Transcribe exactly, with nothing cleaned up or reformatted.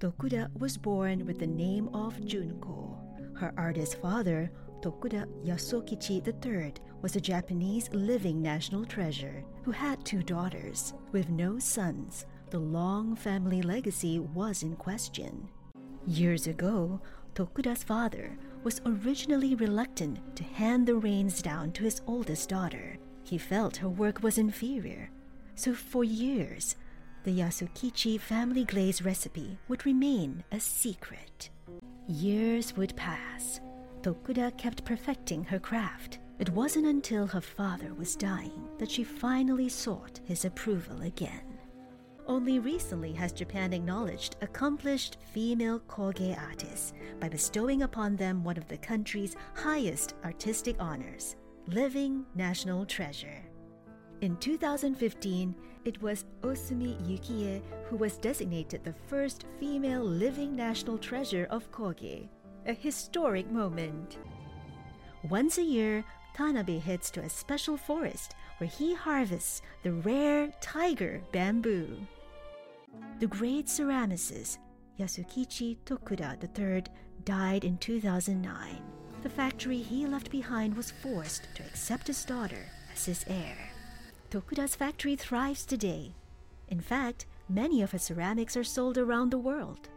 Tokuda was born with the name of Junko. Her artist father, Tokuda Yasukichi the third, was a Japanese living national treasure who had two daughters. With no sons, the long family legacy was in question. Years ago, Tokuda's father was originally reluctant to hand the reins down to his oldest daughter. He felt her work was inferior. So for years, the Yasukichi family glaze recipe would remain a secret. Years would pass. Tokuda kept perfecting her craft. It wasn't until her father was dying that she finally sought his approval again. Only recently has Japan acknowledged accomplished female koge artists by bestowing upon them one of the country's highest artistic honors, Living National Treasure. In two thousand fifteen, it was Osumi Yukie who was designated the first female living national treasure of koge, a historic moment. Once a year, Tanabe heads to a special forest where he harvests the rare tiger bamboo. The great ceramicist Yasukichi Tokuda the third died in two thousand nine. The factory he left behind was forced to accept his daughter as his heir. Tokuda's factory thrives today. In fact, many of his ceramics are sold around the world.